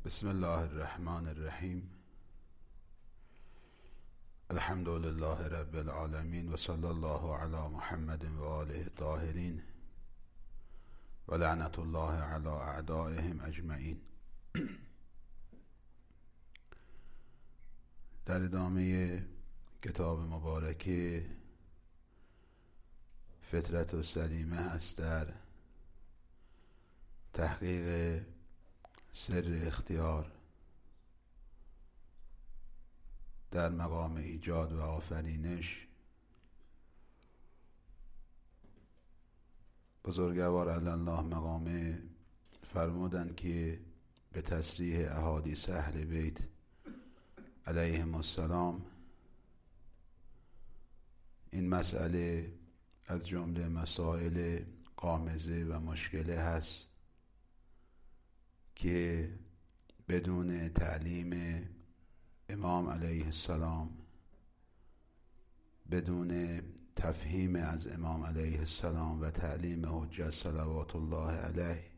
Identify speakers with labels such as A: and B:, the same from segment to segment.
A: بسم الله الرحمن الرحیم. الحمد لله رب العالمین و صلی الله علی محمد و آله الطاهرین و لعنت الله علی اعدائهم اجمعین. در ادامه کتاب مبارک فطرت السلیمه است در تحقیق سر اختیار در مقام ایجاد و آفرینش. بزرگوار علی الله مقامه فرمودند که به تصریح احادیث اهل بیت علیهم السلام این مسئله از جمله مسائل غامضه و مشکله هست که بدون تعلیم امام علیه السلام، بدون تفهیم از امام علیه السلام و تعلیم حجت صلوات الله علیه،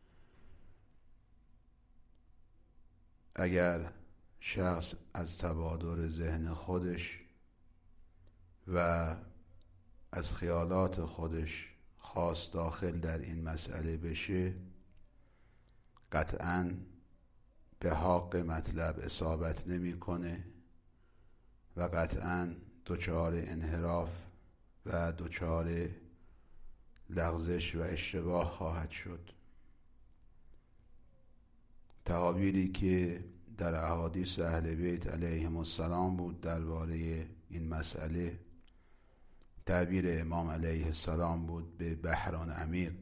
A: اگر شخص از تبادر ذهن خودش و از خیالات خودش خواست داخل در این مسئله بشه، قطعاً به حق مطلب اصابت نمی‌کنه و قطعاً دچار انحراف و دچار لغزش و اشتباه خواهد شد. تعابیری که در احادیث اهل بیت علیهم السلام بود درباره این مسئله، تعبیر امام علیه السلام بود به بحر عمیق،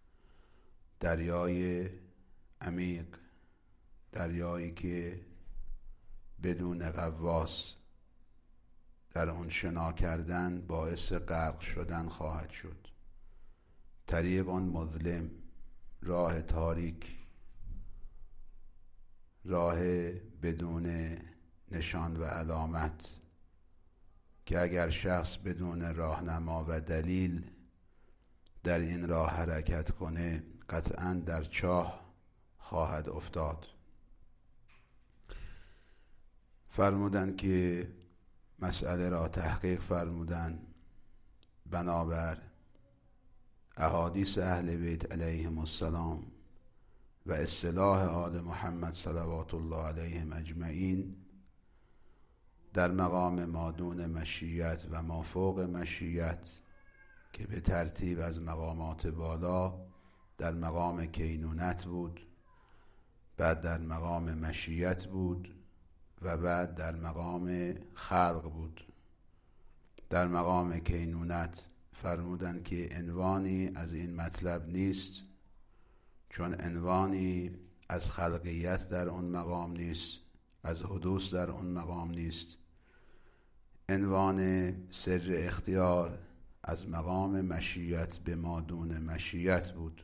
A: دریای عمیق، دریایی که بدون غواص در اون شنا کردن باعث غرق شدن خواهد شد. طریق مظلم، راه تاریک، راه بدون نشان و علامت که اگر شخص بدون راهنما و دلیل در این راه حرکت کنه قطعاً در چاه خواهد افتاد. فرمودند که مسئله را تحقیق فرمودند بنابر احادیث اهل بیت علیهم السلام و اصطلاح آل محمد صلوات الله علیهم اجمعین در مقام مادون مشیت و مافوق مشیت که به ترتیب از مقامات بالا در مقام کینونت بود، بعد در مقام مشیت بود و بعد در مقام خلق بود. در مقام کینونت فرمودند که عنوانی از این مطلب نیست، چون عنوانی از خلقیت در اون مقام نیست، از حدوث در اون مقام نیست. عنوان سر اختیار از مقام مشیت به مادون مشیت بود.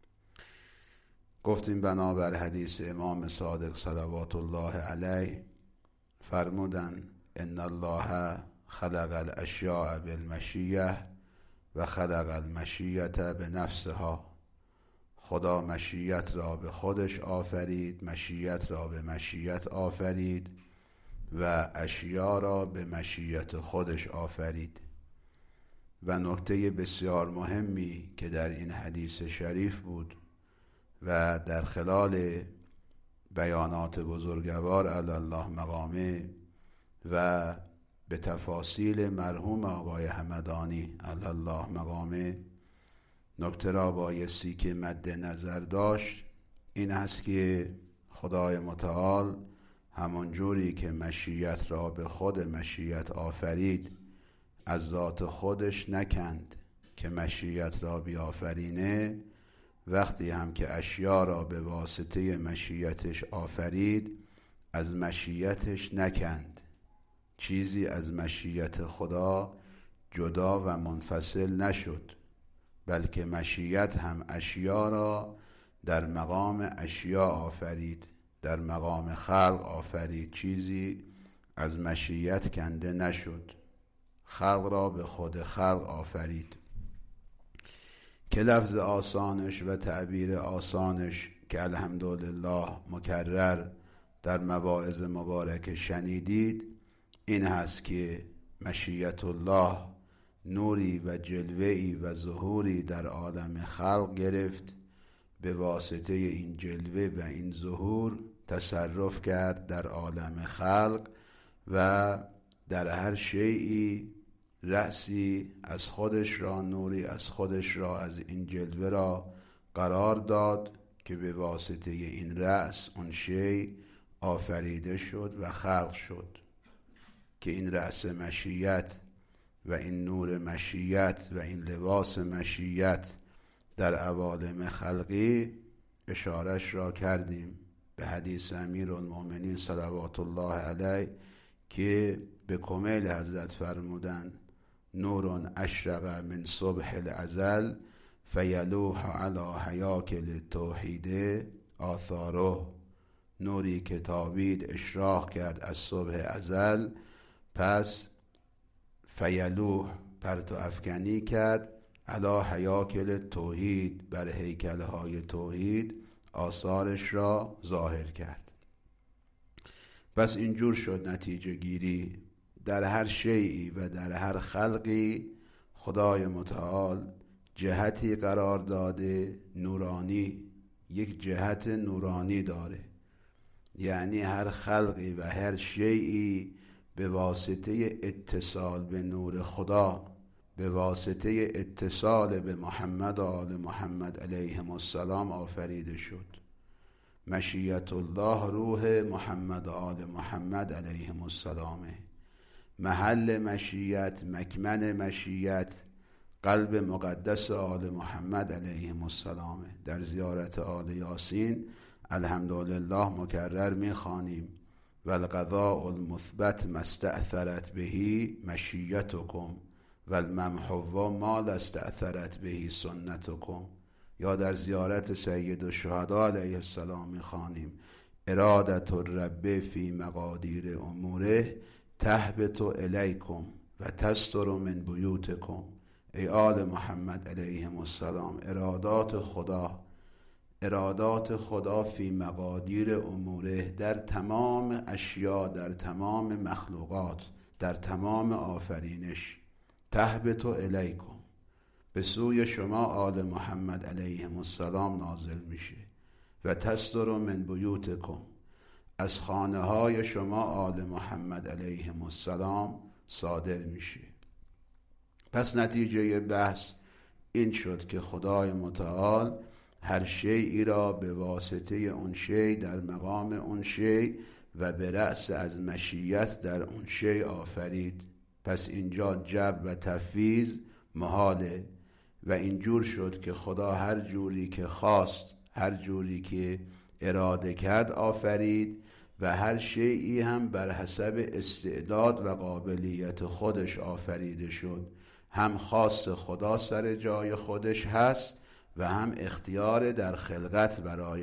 A: گفتیم بنابر حدیث امام صادق صلوات الله علیه فرمودند ان الله خلق الاشیاء بالمشیه و خلق المشیة بنفسها. خدا مشیت را به خودش آفرید، مشیت را به مشیت آفرید و اشیا را به مشیت خودش آفرید. و نکته بسیار مهمی که در این حدیث شریف بود و در خلال بیانات بزرگوار علی الله مقامه و به تفاصیل مرحوم آقای همدانی علی الله مقامه، نکته را بایستی که مد نظر داشت این است که خدای متعال همون جوری که مشیت را به خود مشیت آفرید، از ذات خودش نکند که مشیت را بیافرینه. وقتی هم که اشیا را به واسطه مشیتش آفرید، از مشیتش نکند. چیزی از مشیت خدا جدا و منفصل نشد، بلکه مشیت هم اشیا را در مقام اشیا آفرید، در مقام خلق آفرید. چیزی از مشیت کنده نشد، خلق را به خود خلق آفرید که لفظ آسانش و تعبیر آسانش که الحمدلله مکرر در مواعظ مبارک شنیدید این هست که مشیت الله نوری و جلوه‌ای و ظهوری در عالم خلق گرفت، به واسطه این جلوه و این ظهور تصرف کرد در عالم خلق و در هر شیئی رأسی از خودش را، نوری از خودش را، از این جلوه را قرار داد که به واسطه این رأس اون شی آفریده شد و خلق شد، که این رأس مشیت و این نور مشیت و این لباس مشیت در عوالم خلقی اشارش را کردیم به حدیث امیرالمؤمنین صلوات الله علیه که به کمیل حضرت فرمودند نور اشرق من صبح الازل فیلوح علی حیاکل التوحید آثاره، نوری که تابید اشراق کرد از صبح ازل، پس فیلوح پرتو افکنی کرد علی حیاکل توحید، بر هیکل‌های توحید آثارش را ظاهر کرد. پس اینجور شد نتیجه گیری در هر شیئی و در هر خلقی خدای متعال جهتی قرار داده نورانی، یک جهت نورانی داره، یعنی هر خلقی و هر شیئی به واسطه اتصال به نور خدا، به واسطه اتصال به محمد و آل محمد علیهم السلام آفریده شد. مشیت الله روح محمد و آل محمد علیهم السلام، محل مشیت، مکمن مشیت قلب مقدس آل محمد علیهم السلام. در زیارت آل یاسین الحمدلله مکرر میخوانیم و القضاء المثبت ما استأثرت بهی مشیتکم و الممحو ما لا استأثرت بهی سنتکم. یا در زیارت سید الشهدا علیه السلام میخوانیم ارادت الرب فی مقادیر اموره تهبط الیکم و تستر من بیوتکم. ای آل محمد علیهم السلام، ارادات خدا فی مقادیر اموره، در تمام اشیا، در تمام مخلوقات، در تمام آفرینش، تهبط الیکم، به سوی شما آل محمد علیهم السلام نازل میشه و تستر من بیوتکم، از خانه های شما آل محمد علیهم السلام صادر میشه. پس نتیجه بحث این شد که خدای متعال هر شیئی را به واسطه اون شی در مقام اون شی و به رأس از مشیت در اون شی آفرید. پس اینجا جبر و تفویض محاله و اینجور شد که خدا هر جوری که خواست، هر جوری که اراده کرد آفرید و هر شیئی هم بر حسب استعداد و قابلیت خودش آفریده شد. هم خاص خدا سر جای خودش هست و هم اختیار در خلقت برای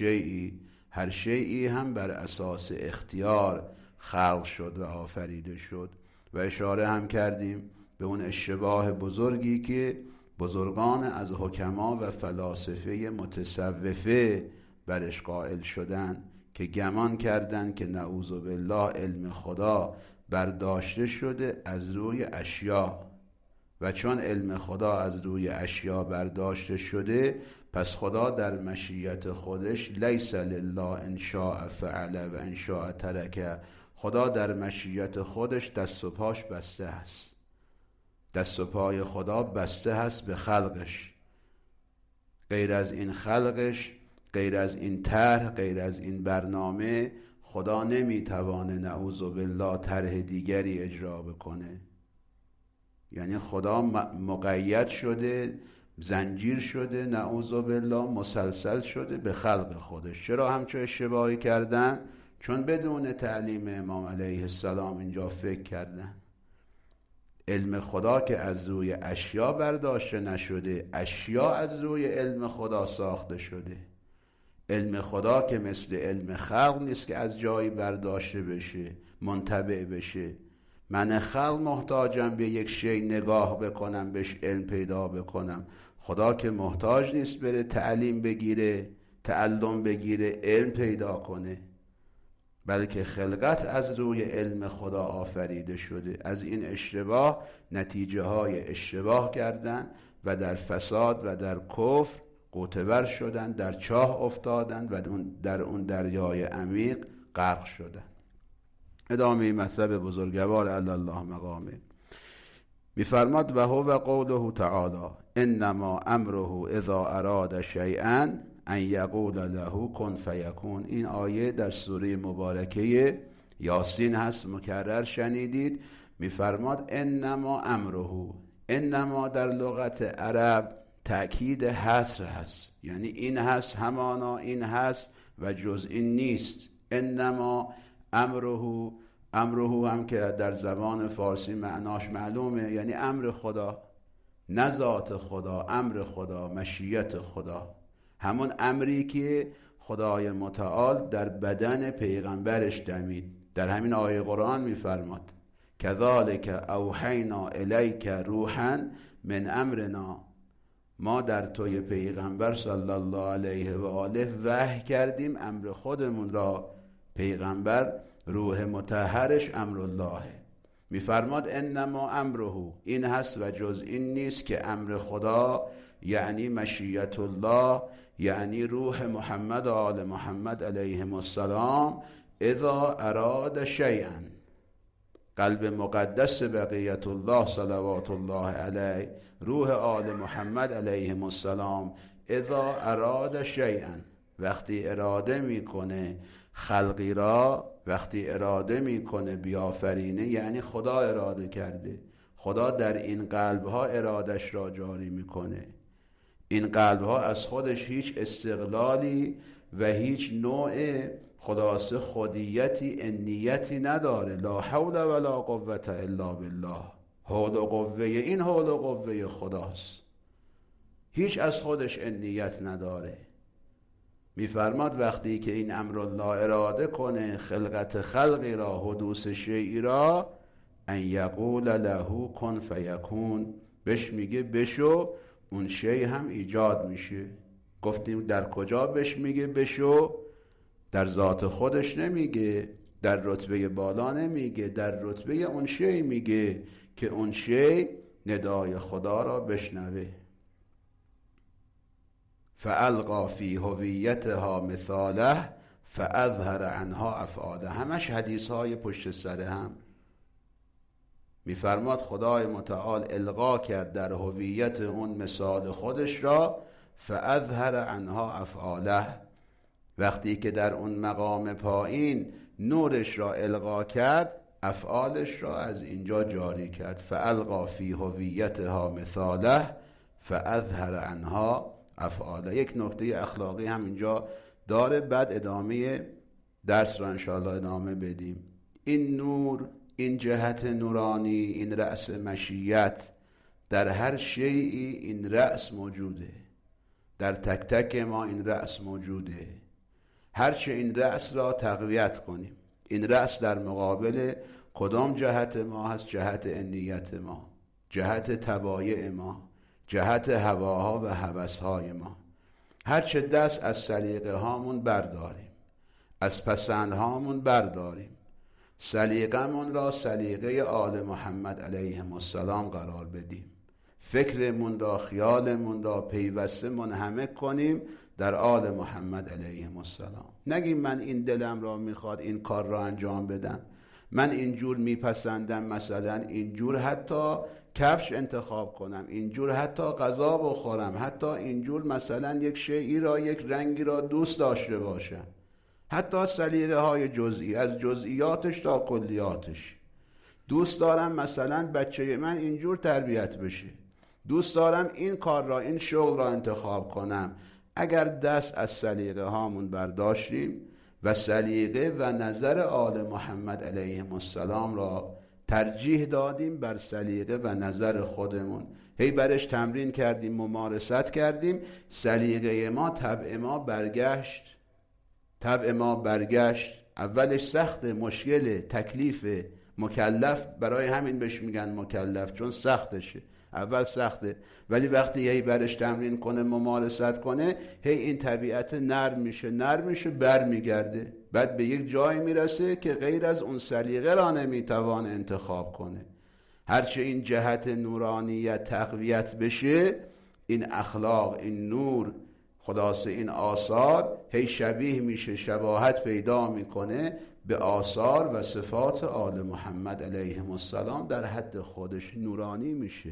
A: هر شیئی هم بر اساس اختیار خلق شد و آفریده شد. و اشاره هم کردیم به اون اشتباه بزرگی که بزرگان از حکما و فلاسفه متصوفه برش قائل شدن که گمان کردن که نعوذ بالله علم خدا برداشته شده از روی اشیا و چون علم خدا از روی اشیا برداشته شده پس خدا در مشیت خودش لیس لله ان شاء فعل و ان شاء ترک، خدا در مشیت خودش دست و پاش بسته هست، دست و پای خدا بسته هست به خلقش. غیر از این خلقش، غیر از این طرح، غیر از این برنامه خدا نمیتوانه نعوذ بالله طرح دیگری اجرا بکنه. یعنی خدا مقید شده، زنجیر شده، نعوذ بالله مسلسل شده به خلق خودش. چرا همچون اشتباهی کردن؟ چون بدون تعلیم امام علیه السلام اینجا فکر کردن علم خدا که از روی اشیا برداشته نشده، اشیا از روی علم خدا ساخته شده. علم خدا که مثل علم خلق نیست که از جایی برداشته بشه، منتبع بشه. من خلق محتاجم به یک شی نگاه بکنم، بهش علم پیدا بکنم. خدا که محتاج نیست بره تعلیم بگیره، تعلم بگیره، علم پیدا کنه، بلکه خلقت از روی علم خدا آفریده شده. از این اشتباه نتیجه های اشتباه کردن و در فساد و در کفر غوطه‌ور شدن، در چاه افتادن و در اون دریای عمیق غرق شدن. ادامه مطلب بزرگوار علی الله مقامه میفرماد و هو قوله تعالی انما امره اذا اراد شیئا ان یقول له کن فیکون. این آیه در سوره مبارکه یاسین هست، مکرر شنیدید. میفرماد انما امره، انما در لغت عرب تأکید حصر هست، یعنی این هست همانا این هست و جز این نیست. انما امره، امره هم که در زبان فارسی معناش معلومه، یعنی امر خدا، نه ذات خدا، امر خدا، مشیت خدا، همون امری که خدای متعال در بدن پیغمبرش دمید. در همین آیه قرآن میفرماد کذالک اوحینا الیک روحا من امرنا، ما در توی پیغمبر صلی الله علیه و آله وحی کردیم امر خودمون را. پیغمبر روح مطهرش امر الله. میفرماد انما امره، این هست و جز این نیست که امر خدا یعنی مشیت الله، یعنی روح محمد و آل محمد علیهم السلام اذا اراد شیئا، قلب مقدس بقیت الله صلوات الله علیه، روح آل محمد علیهم السلام اذا اراد شیئا، وقتی اراده میکنه خلقی را، وقتی اراده میکنه بیافرینه، یعنی خدا اراده کرده، خدا در این قلبها ارادش را جاری میکنه. این قلبها از خودش هیچ استقلالی و هیچ نوع خلاصه خودیتی انیتی نداره. لا حول ولا قوة الا بالله، حول و قوه این حول و قوه خداست، هیچ از خودش انیت نداره. میفرماد وقتی که این امر الله اراده کنه خلقت خلقی را، حدوث شیئی را، ان یقول له کن فیکون، بهش میگه بشو، اون شی هم ایجاد میشه. گفتیم در کجا بهش میگه بشو؟ در ذات خودش نمیگه، در رتبه بالا نمیگه، در رتبه اون شی میگه که اون شی ندای خدا را بشنوه. فالقا فی هویتها مثاله فاظهر عنها افعاله. همش حدیث های پشت سر هم. میفرماد خدای متعال القا کرد در هویت اون مثال خودش را، فاظهر عنها افعاله، وقتی که در اون مقام پایین نورش را القا کرد، افعالش را از اینجا جاری کرد. فالقا فی هویتها مثاله فاظهر عنها افعاله. یک نکته اخلاقی هم اینجا داره، بعد ادامه درس را انشاءالله ادامه بدیم. این نور، این جهت نورانی، این رأس مشیت، در هر شیئی این رأس موجوده، در تک تک ما این رأس موجوده. هرچه این رأس را تقویت کنیم، این رأس در مقابل کدام جهت ما هست؟ جهت انیت ما، جهت تبایع ما، جهت هواها و هوسهای ما. هرچه دست از سلیقه هامون برداریم، از پسندهامون برداریم، سلیقمون را سلیقه آل محمد علیهم السلام قرار بدیم، فکرمون را، خیالمون را پیوسته منهمک کنیم در آل محمد علیهم السلام. نگیم من این دلم را میخواد این کار را انجام بدم، من اینجور میپسندم، مثلا اینجور حتی کفش انتخاب کنم، اینجور حتی غذا بخورم، حتی اینجور مثلا یک شیئی را، یک رنگی را دوست داشته باشم، حتی سلیقه های جزئی، از جزئیاتش تا کلیاتش. دوست دارم مثلا بچه من اینجور تربیت بشه، دوست دارم این کار را، این شغل را انتخاب کنم. اگر دست از سلیقه هامون برداشتیم و سلیقه و نظر آل محمد علیهم السلام را ترجیح دادیم بر سلیقه و نظر خودمون، هی برش تمرین کردیم، ممارست کردیم، سلیقه ما، طبع ما برگشت. اولش سخت، مشکل، تکلیف، مکلف، برای همین بهش میگن مکلف، چون سختشه. اول سخته، ولی وقتی هی برش تمرین کنه، ممارست کنه، هی این طبیعت نرم میشه برمیگرده. بعد به یک جای میرسه که غیر از اون سلیقه را نمیتوان انتخاب کنه. هرچه این جهت نورانیت تقویت بشه، این اخلاق، این نور، خلاصه این آثار هی شبیه میشه، شباهت پیدا میکنه به آثار و صفات آل محمد علیهم السلام، در حد خودش نورانی میشه،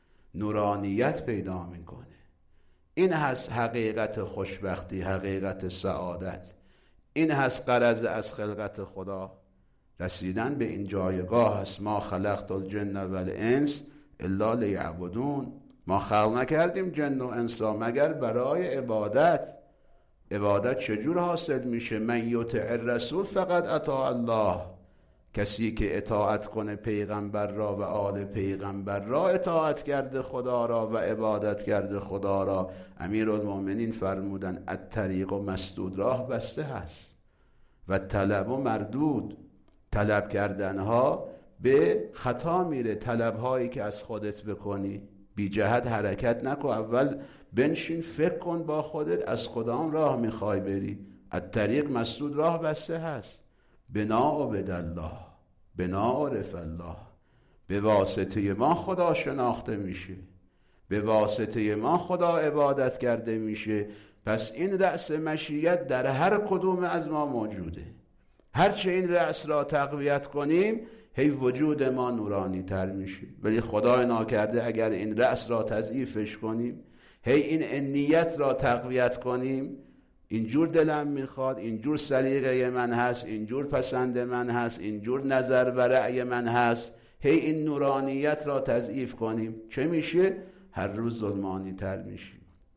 A: نورانیت پیدا میکنه. این هست حقیقت خوشبختی، حقیقت سعادت. این هست غرض از خلقت خدا، رسیدن به این جایگاه هست. ما خلقت الجن والانس الا لیعبدون. ما خلق نکردیم جن و انس را مگر برای عبادت. عبادت چجور حاصل میشه؟ من یطع الرسول فقط اطاع الله. کسی که اطاعت کنه پیغمبر را و آل پیغمبر را، اطاعت کرده خدا را و عبادت کرده خدا را. امیرالمومنین فرمودن الطریق و مسدود، راه بسته هست و طلب و مردود. طلب کردنها به خطا میره. طلبهایی که از خودت بکنی، بی جهت حرکت نکن، اول بنشین فکر کن با خودت از کدام راه میخوای بری. الطریق مسدود، راه بسته هست. بنا عبد الله، بنا عرف الله. به واسطه ما خدا شناخته میشه، به واسطه ما خدا عبادت کرده میشه. پس این رأس مشیت در هر کدوم از ما موجوده. هرچه این رأس را تقویت کنیم، هی وجود ما نورانی تر میشه. ولی خدای ناکرده اگر این رأس را تضعیفش کنیم، هی این نیت را تقویت کنیم، اینجور دلم میخواد، اینجور سلیقه من هست، اینجور پسند من هست، اینجور نظر و رأی من هست، هی این نورانیت را تضعیف کنیم، چه میشه؟ هر روز ظلمانی تر میشیم،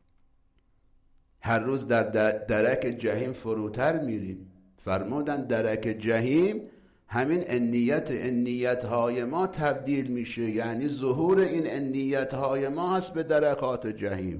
A: هر روز در درک جهنم فروتر میریم. فرمودن درک جهنم همین نیت های ما تبدیل میشه، یعنی ظهور این نیت های ما هست به درکات جهنم.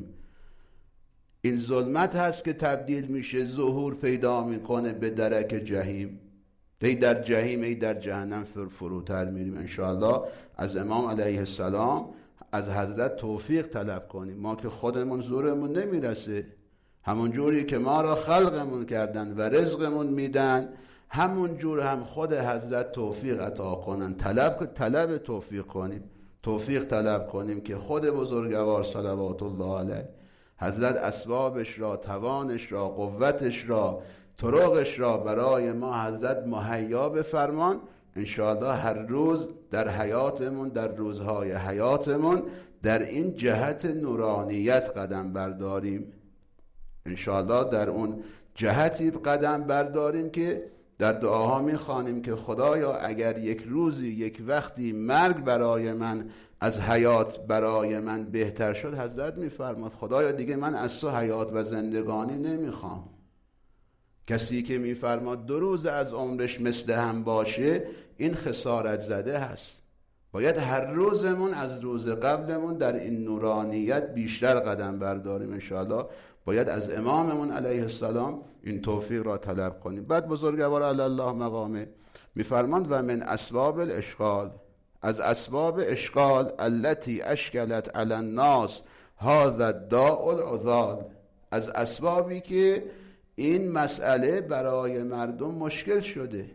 A: این ظلمت هست که تبدیل میشه، ظهور پیدا میکنه به درک جهنم. ای در جهنم ای در جهنم فروتر میریم. انشاءالله از امام علیه السلام، از حضرت توفیق طلب کنیم. ما که خودمون زورمون نمیرسه، همون جوری که ما را خلقمون کردن و رزقمون میدن، همون جور هم خود حضرت توفیق عطا کنن. طلب توفیق کنیم، توفیق طلب کنیم که خود بزرگوار صلوات الله علیه حضرت اسبابش را، توانش را، قوتش را، طرقش را برای ما حضرت مهیا بفرمان. انشاءالله هر روز در حیاتمون، در روزهای حیاتمون، در این جهت نورانیت قدم برداریم. انشاءالله در اون جهتی قدم برداریم که در دعاها میخوانیم که خدایا اگر یک روزی، یک وقتی مرگ برای من از حیات برای من بهتر شد، حضرت میفرماد خدایا دیگه من از تو حیات و زندگانی نمیخوام. کسی که میفرماد 2 روز از عمرش مثل هم باشه، این خسارت زده هست. باید هر روزمون از روز قبلمون در این نورانیت بیشتر قدم برداریم. انشاءالله باید از اماممون علیه السلام این توفیق را طلب کنیم. بعد بزرگوار علی الله مقامه میفرماند و من اسباب الاشغال، از اسباب اشغال التي اشکلت علی الناس هذا الداء العضال، از اسبابی که این مسئله برای مردم مشکل شده.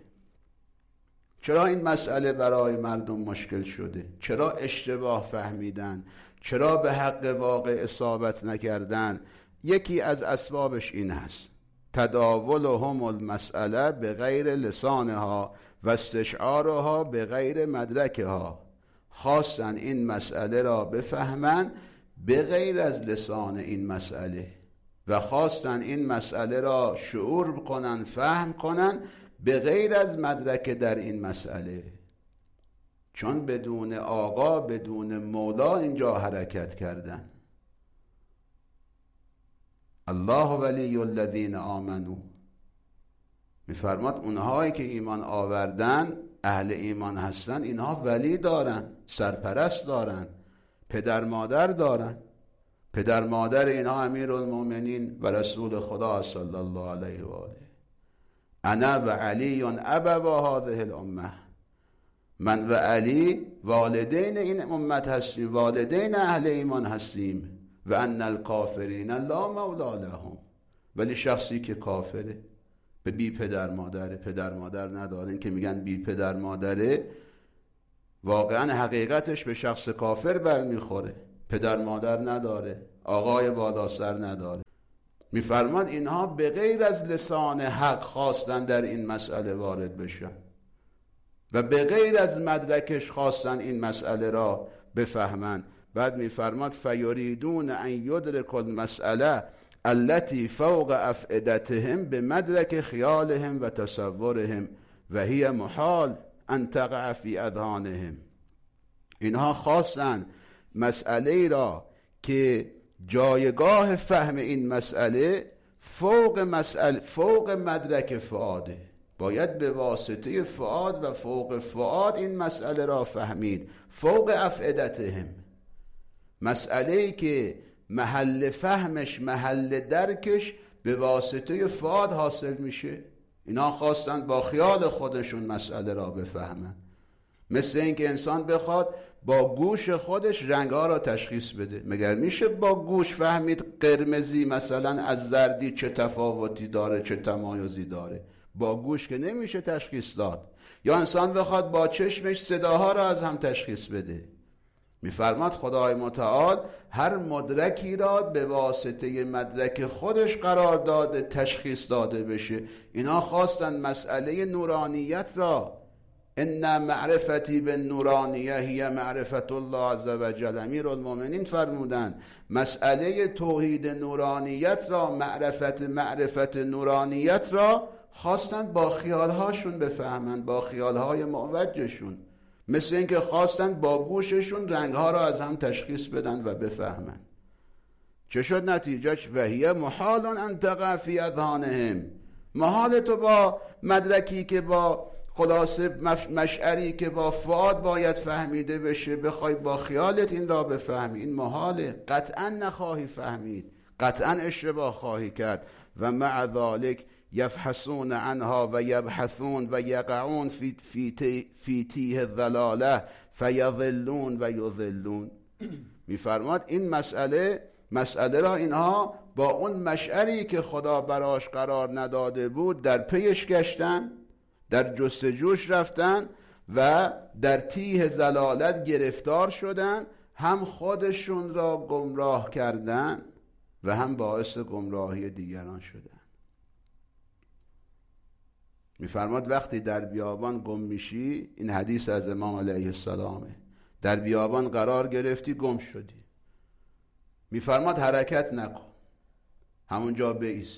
A: چرا این مسئله برای مردم مشکل شده؟ چرا اشتباه فهمیدن؟ چرا به حق واقع اصابت نکردن؟ یکی از اسبابش این هست: تداولهم المسئله به غیر لسانها و استشعارها به غیر مدرکها. خواستن این مسئله را بفهمن به غیر از لسان این مسئله، و خواستن این مسئله را شعور کنن، فهم کنن به غیر از مدرک در این مسئله. چون بدون آقا، بدون مولا اینجا حرکت کردن. الله ولی الذین آمنو، میفرماد اونهایی که ایمان آوردن، اهل ایمان هستن، اینها ولی دارن، سرپرست دارن، پدر مادر دارن. پدر مادر اینها امیرالمومنین و رسول خدا صلی الله علیه و آله. انا و علی ابوا هذه الامه، من و علی والدین این امت هستیم، والدین اهل ایمان هستیم. و ان الکافرین لا مولا لهم. ولی شخصی که کافره، به بی پدر مادره، پدر مادر نداره، این که میگن بی پدر مادره واقعا حقیقتش به شخص کافر برمیخوره. پدر مادر نداره، آقای بالا سر نداره. میفرماد اینها به غیر از لسان حق خواستن در این مسئله وارد بشن و به غیر از مدرکش خواستن این مسئله را بفهمن. بعد میفرماد فیریدون ان یدرکوا المسئله التي فوق افئدتهم بمدرک خیالهم و تصورهم و هی محال ان تقع فی اذهانهم. اینها خواستن مسئله را که جایگاه فهم این مسئله فوق مدرک فؤاده، باید به واسطه فؤاد و فوق فؤاد این مسئله را فهمید. فوق افئدتهم، مسئله‌ای که محل فهمش، محل درکش به واسطه فؤاد حاصل میشه. اینا خواستن با خیال خودشون مسئله را بفهمن. مثل اینکه انسان بخواد با گوش خودش رنگ‌ها را تشخیص بده. مگر میشه با گوش فهمید قرمزی مثلا از زردی چه تفاوتی داره، چه تمایزی داره؟ با گوش که نمیشه تشخیص داد. یا انسان بخواد با چشمش صداها را از هم تشخیص بده. میفرماد خدای متعال هر مدرکی را به واسطه مدرک خودش قرار داده، تشخیص داده بشه. اینا خواستن مسئله نورانیت را، ان معرفتی بالنورانیه هی معرفت الله عز وجل، امیرالمومنین فرمودن مسئله توحید نورانیت را، معرفت نورانیت را خواستن با خیالهاشون بفهمن، با خیالهای معوجشون. مثل اینکه خواستن با گوششون رنگها را از هم تشخیص بدن و بفهمن. چه شد نتیجهش؟ و هی محال ان تقع فی اذهانهم. محال تو با مدرکی که با خلاصه مشعری که با فؤاد باید فهمیده بشه بخوای با خیالت این را بفهمی، این محاله. قطعا نخواهی فهمید، قطعا اشتباه خواهی کرد. و مع ذلك یفحصون عنها و یبحثون و یقعون فی تیه الضلاله فیضلون و یضلون. میفرماد این مسئله را اینها با اون مشعری که خدا براش قرار نداده بود در پیش گشتن، در جستجوش رفتن و در تیه ضلالت گرفتار شدن، هم خودشون را گمراه کردن و هم باعث گمراهی دیگران شدن. میفرماد وقتی در بیابان گم میشی، این حدیث از امام علیه السلامه، در بیابان قرار گرفتی گم شدی، میفرماد حرکت نکن، همونجا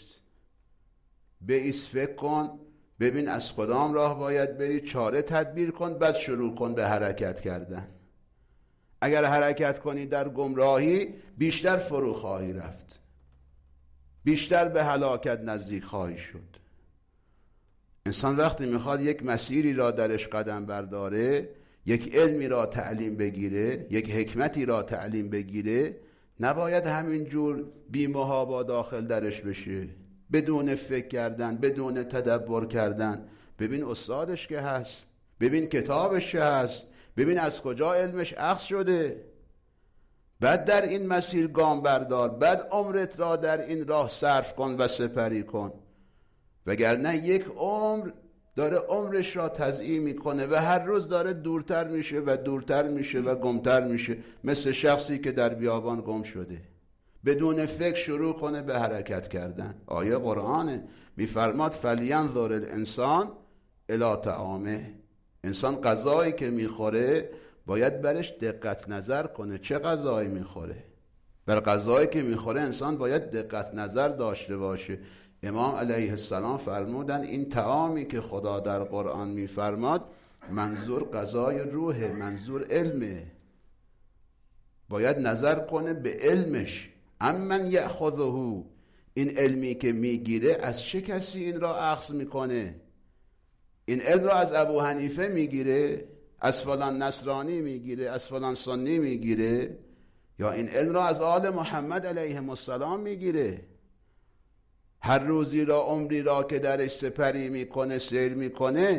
A: بایست فکر کن، ببین از کدام راه باید بری، چاره تدبیر کن، بعد شروع کن به حرکت کردن. اگر حرکت کنی در گمراهی بیشتر فرو خواهی رفت، بیشتر به هلاکت نزدیک خواهی شد. انسان وقتی میخواد یک مسیری را درش قدم برداره، یک علمی را تعلیم بگیره، یک حکمتی را تعلیم بگیره، نباید همینجور بی‌محابا داخل درش بشه، بدون فکر کردن، بدون تدبر کردن. ببین استادش که هست، ببین کتابش که هست، ببین از کجا علمش اخذ شده، بعد در این مسیر گام بردار، بعد عمرت را در این راه صرف کن و سپری کن. وگرنه یک عمر داره عمرش را تضییع میکنه و هر روز داره دورتر میشه و دورتر میشه و گمتر میشه، مثل شخصی که در بیابان گم شده، بدون فکر شروع کنه به حرکت کردن. آیه قرآنه، میفرماد فلینظر الانسان الی طعامه. انسان غذایی که میخوره باید برش دقت نظر کنه، چه غذایی میخوره. بر غذایی که میخوره انسان باید دقت نظر داشته باشه. امام علیه السلام فرمودن این طعامی که خدا در قرآن میفرماد منظور غذای روحه، منظور علمه، باید نظر کنه به علمش. امن یأخذه، این علمی که میگیره از چه کسی این را اخذ میکنه؟ این علم را از ابو حنیفه میگیره، از فلان نصرانی میگیره، از فلان سنی میگیره، یا این علم را از آل محمد علیهم السلام میگیره؟ هر روزی را، عمری را که درش سپری میکنه، سیر میکنه،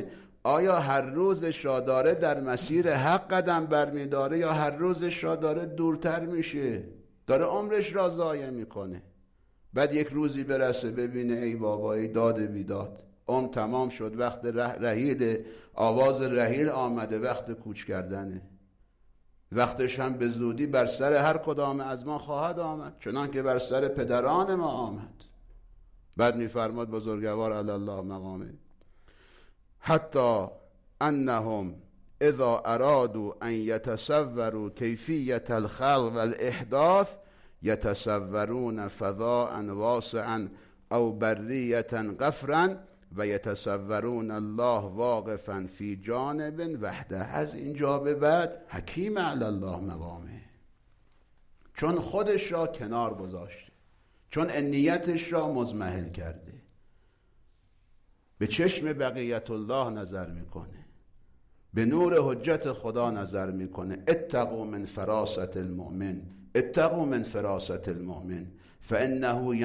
A: آیا هر روزش را داره در مسیر حق قدم برمیداره یا هر روزش را داره دورتر میشه، داره عمرش را ضایع میکنه؟ بعد یک روزی برسه ببینه ای بابا، ای داد بیداد، عمر تمام شد، وقت رحیل، آواز رحیل آمده، وقت کوچ کردنه، وقتش هم به زودی بر سر هر کدام از ما خواهد آمد، چنان که بر سر پدران ما آمد. بعد میفرماد بزرگوار علی الله مقامه: حتی انهم اذا ارادوا ان يتصوروا كيفية الخلق والاحداث يتصورون فضاء واسعا او بریة غفرا و یتصورون الله واقفا فی جانب وحده. از اینجا به بعد حکیم علی الله مقامه، چون خودش را کنار گذاشته، چون نیتش را مضمحل کرده، به چشم بقیت الله نظر میکنه، به نور حجت خدا نظر میکنه. اتقوا من فراست المؤمن، اتقوا من فراست المؤمن فانه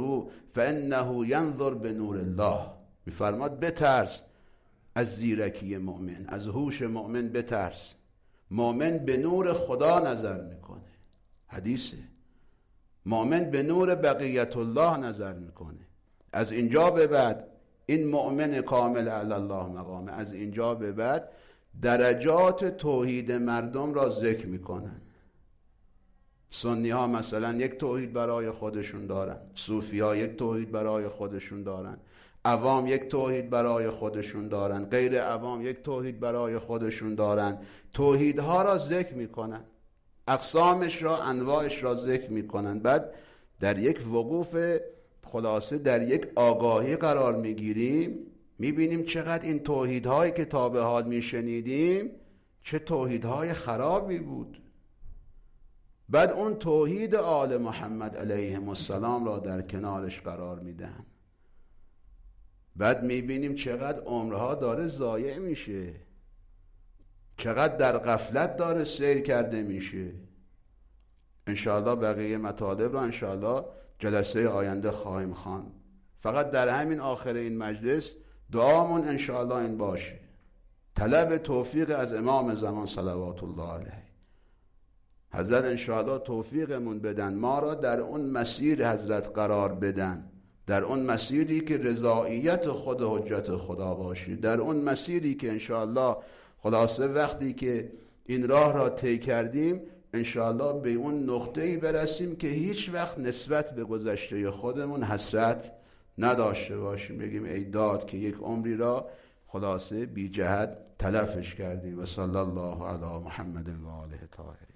A: ینظر به نور الله. میفرماد بترس از زیرکی مؤمن، از هوش مؤمن بترس. مؤمن به نور خدا نظر میکنه، حدیثه. مؤمن به نور بقیت الله نظر میکنه. از اینجا به بعد این مؤمن کامل علی الله مقامه، از اینجا به بعد درجات توحید مردم را ذکر میکنن. سنی ها مثلا یک توحید برای خودشون دارن، صوفی ها یک توحید برای خودشون دارن، عوام یک توحید برای خودشون دارن، غیر عوام یک توحید برای خودشون دارن. توحیدها را ذکر میکنن، اقسامش را، انواعش را ذکر میکنن. بعد در یک وقوف خلاصه، در یک آگاهی قرار میگیریم، میبینیم چقدر این توحیدهایی که تا به حال میشنیدیم چه توحیدهای خرابی بود. بعد اون توحید آل محمد علیهم السلام را در کنارش قرار میدن. بعد میبینیم چقدر عمرها داره ضایع میشه، چقدر در غفلت داره سیر کرده میشه. انشاءالله بقیه مطالب را انشاءالله جلسه آینده خواهیم خواند. فقط در همین آخر این مجلس دعامون انشاءالله این باشه: طلب توفیق از امام زمان صلوات الله علیه. حضرت انشاءالله توفیقمون بدن، ما را در اون مسیر حضرت قرار بدن، در اون مسیری که رضاییت خود حجت خدا باشی، در اون مسیری که انشاءالله خلاصه وقتی که این راه را طی کردیم انشاءالله به اون نقطه‌ای برسیم که هیچ وقت نسبت به گذشته خودمون حسرت نداشته باشیم، بگیم ای داد که یک عمری را خلاصه بی جهت تلفش کردیم. و صلی الله علی محمد و آله طاهرین.